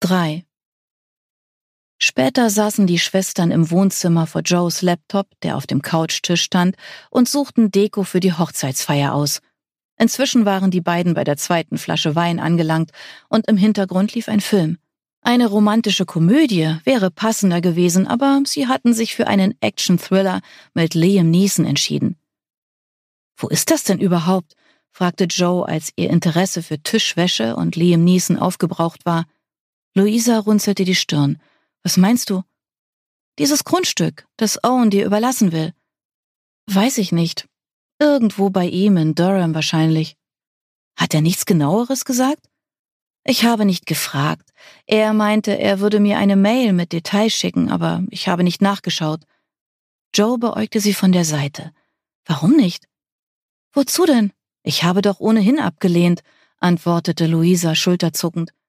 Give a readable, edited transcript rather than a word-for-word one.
3. Später saßen die Schwestern im Wohnzimmer vor Joes Laptop, der auf dem Couchtisch stand, und suchten Deko für die Hochzeitsfeier aus. Inzwischen waren die beiden bei der 2. Flasche Wein angelangt und im Hintergrund lief ein Film. Eine romantische Komödie wäre passender gewesen, aber sie hatten sich für einen Action-Thriller mit Liam Neeson entschieden. »Wo ist das denn überhaupt?« fragte Joe, als ihr Interesse für Tischwäsche und Liam Neeson aufgebraucht war. Louisa runzelte die Stirn. »Was meinst du?« »Dieses Grundstück, das Owen dir überlassen will.« »Weiß ich nicht. Irgendwo bei ihm in Durham wahrscheinlich.« »Hat er nichts Genaueres gesagt?« »Ich habe nicht gefragt. Er meinte, er würde mir eine Mail mit Details schicken, aber ich habe nicht nachgeschaut.« Joe beäugte sie von der Seite. »Warum nicht?« »Wozu denn? Ich habe doch ohnehin abgelehnt«, antwortete Louisa schulterzuckend.